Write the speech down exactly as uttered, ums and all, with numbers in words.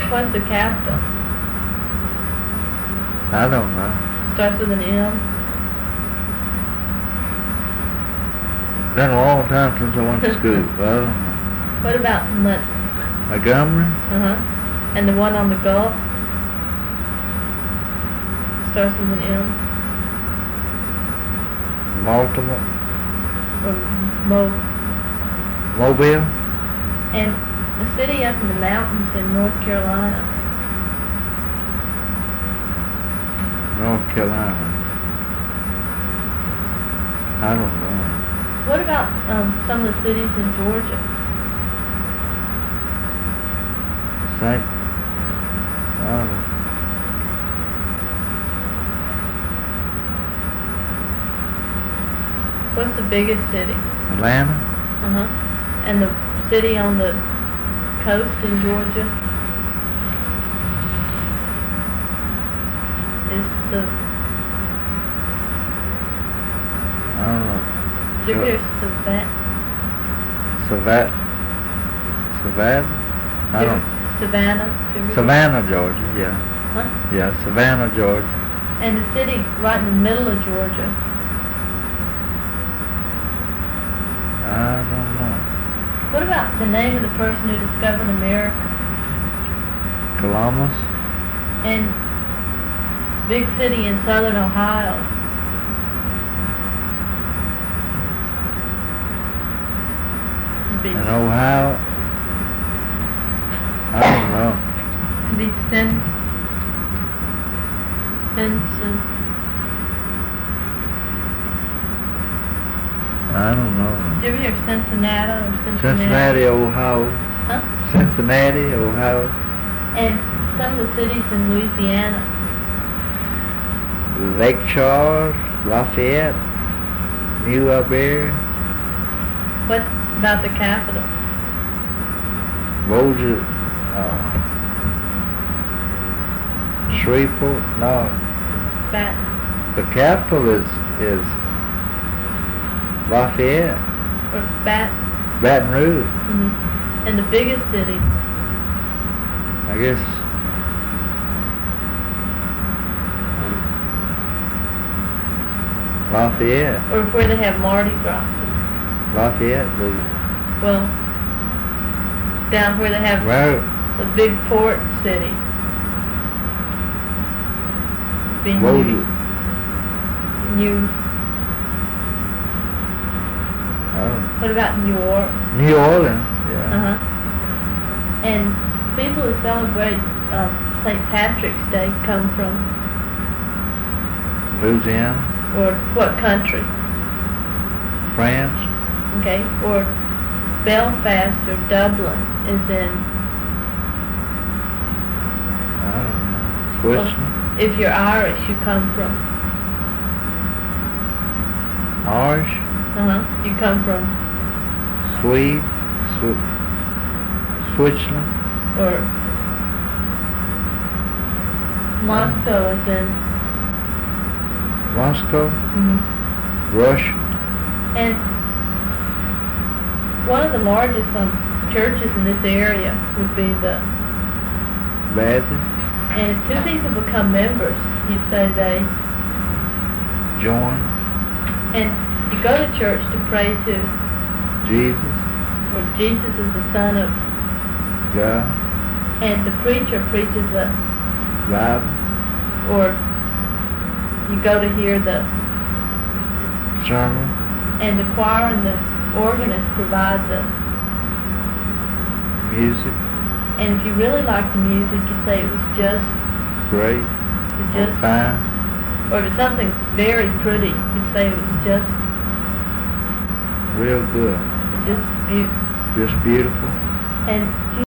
What's the capital? I don't know. Starts with an M. It's been a long time since I went to school. I don't know. What about Mon- Montgomery? Uh-huh. And the one on the Gulf? Starts with an M. Baltimore? Or Mo. Mobile? And a city up in the mountains in North Carolina. North Carolina. I don't know. What about um, some of the cities in Georgia? Saint, I don't know. What's the biggest city? Atlanta? Uh-huh. And the city on the coast in Georgia is the... I don't know. Did you hear Savannah? Savannah? Savannah? I don't Savannah? Did you hear- Savannah, Georgia, yeah. Huh? Yeah, Savannah, Georgia. And the city right in the middle of Georgia. I don't know. What about the name of the person who discovered America? Columbus? And big city in southern Ohio. Be, In Ohio? I don't know. be Cin, Cincin, I don't know. did you ever hear Cincinnati or Cincinnati? Cincinnati, Ohio. Huh? Cincinnati, Ohio. And some of the cities in Louisiana. Lake Charles, Lafayette, New Iberia, What about the capital? Rosa, uh, Shreveport. No, Bat, the capital is is Lafayette, or Bat, Baton Rouge. hmm and the biggest city. I guess. Lafayette, Or where they have Mardi Gras. Lafayette, the Well, down where they have well, the big port city. Being Rosa, new, new. oh, What about New York? New Orleans, yeah. Uh huh. And people who celebrate um, Saint Patrick's Day come from, Louisiana, or what country? France, Okay, or Belfast or Dublin is in. I don't know, Switzerland, If you're Irish, you come from. Irish, Uh huh. You come from, Swede, Swi- Switzerland, or Moscow is in. Moscow, hmm Russia, And one of the largest um, churches in this area would be the. Baptist, And if two people become members, you say they. join, And you go to church to pray to, Jesus, or Jesus is the Son of, God, and the preacher preaches a, Bible, or you go to hear the, sermon, and the choir and the organist provide the, music, and if you really like the music, you say it was just, great, it or just, fine, or if something's very pretty, you'd say it was just, real good, just, be- just beautiful. and